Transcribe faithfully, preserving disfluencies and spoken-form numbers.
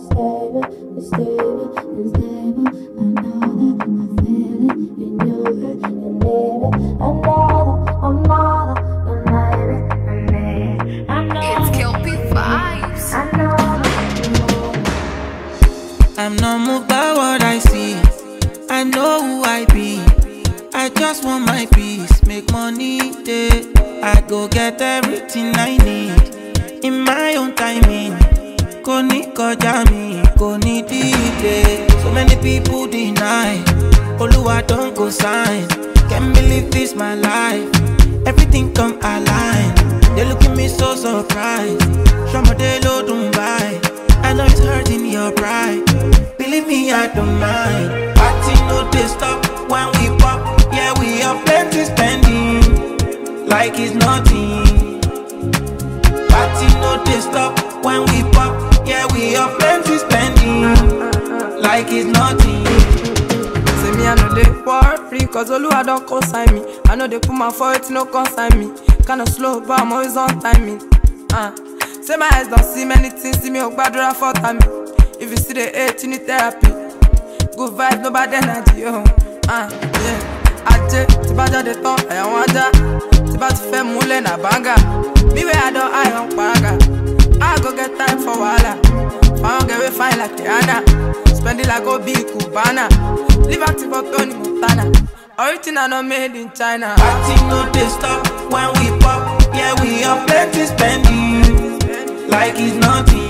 stable, it's stable, it's stable. I know that I feel it in your head, you need it. I know that, I know that you need it, I need it. I know it's Kelpie Vibes. I know that you know. I'm not moved by what I see. I know who I be. I just want my peace, make money, yeah. I go get everything I need in my own timing. Koni koja mi, koni delay. So many people deny. Oluwa don't go sign. Can't believe this my life. Everything come align. They look at me so surprised. Shamadelo Dubai. I know it's hurting your pride. Believe me, I don't mind. Party no they stop when we pop. Yeah, we have plenty spending, like it's nothing. Party no they stop when we pop. Yeah, we have plenty spending, like it's nothing. Say me I know they war free, cause Oluwa don't consign me. I know they put my foot, no consign me. Kinda slow, but I'm always on timing. Uh. Say my eyes don't see many things, see me up bad for time. If you see the hate, you need therapy. Good vibes, no bad energy, oh. Uh, yeah. Aje, ti ba jade ton, aya wan ja. Ti ba ti fe mule na banga. Me where I don't eye on paraga. I go get time for wahala. If I don't get way fine like Rihanna. Spend it like Obi Cubana. Live active for Tony Montana. Original not made in China. Party no they stop when we pop. Yeah, we have plenty spending, like it's nothing.